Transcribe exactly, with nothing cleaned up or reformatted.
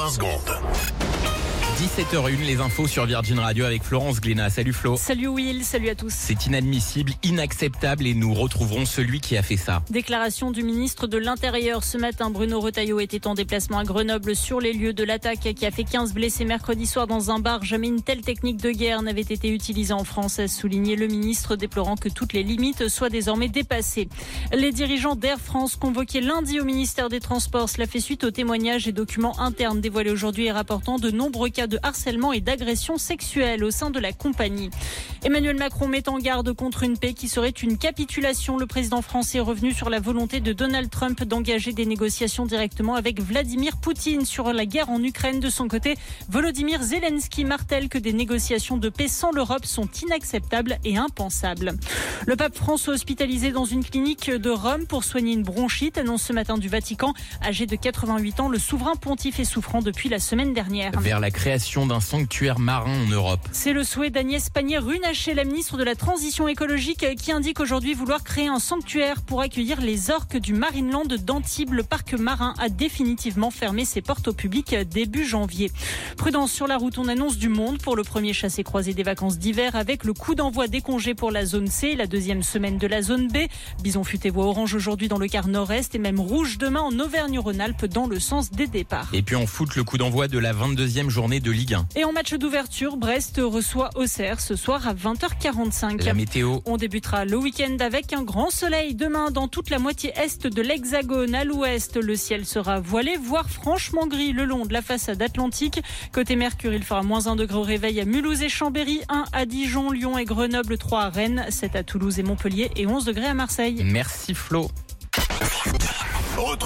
vingt secondes. dix-sept heures une, les infos sur Virgin Radio avec Florence Glénat. Salut Flo. Salut Will, salut à tous. C'est inadmissible, inacceptable et nous retrouverons celui qui a fait ça. Déclaration du ministre de l'Intérieur. Ce matin, Bruno Retailleau était en déplacement à Grenoble sur les lieux de l'attaque qui a fait quinze blessés mercredi soir dans un bar. Jamais une telle technique de guerre n'avait été utilisée en France, a souligné le ministre, déplorant que toutes les limites soient désormais dépassées. Les dirigeants d'Air France convoqués lundi au ministère des Transports. Cela fait suite aux témoignages et documents internes dévoilés aujourd'hui et rapportant de nombreux cas de harcèlement et d'agression sexuelle au sein de la compagnie. Emmanuel Macron met en garde contre une paix qui serait une capitulation. Le président français est revenu sur la volonté de Donald Trump d'engager des négociations directement avec Vladimir Poutine sur la guerre en Ukraine. De son côté, Volodymyr Zelensky martèle que des négociations de paix sans l'Europe sont inacceptables et impensables. Le pape François hospitalisé dans une clinique de Rome pour soigner une bronchite, annonce ce matin du Vatican. Âgé de quatre-vingt-huit ans, le souverain pontife est souffrant depuis la semaine dernière. Vers la création d'un sanctuaire marin en Europe. C'est le souhait d'Agnès Pannier-Runacher, la ministre de la Transition écologique, qui indique aujourd'hui vouloir créer un sanctuaire pour accueillir les orques du Marineland d'Antibes. Le parc marin a définitivement fermé ses portes au public début janvier. Prudence sur la route, on annonce du monde pour le premier chassé-croisé des vacances d'hiver avec le coup d'envoi des congés pour la zone C, la deuxième semaine de la zone B. Bison futé voie orange aujourd'hui dans le quart nord-est et même rouge demain en Auvergne-Rhône-Alpes dans le sens des départs. Et puis en foot, le coup d'envoi de la vingt-deuxième journée de Ligue un. Et en match d'ouverture, Brest reçoit Auxerre ce soir à vingt heures quarante-cinq. La météo. On débutera le week-end avec un grand soleil demain dans toute la moitié est de l'Hexagone. À l'ouest, le ciel sera voilé, voire franchement gris le long de la façade atlantique. Côté Mercure, il fera moins un degré au réveil à Mulhouse et Chambéry, un à Dijon, Lyon et Grenoble, trois à Rennes, sept à Toulouse et Montpellier et onze degrés à Marseille. Merci Flo.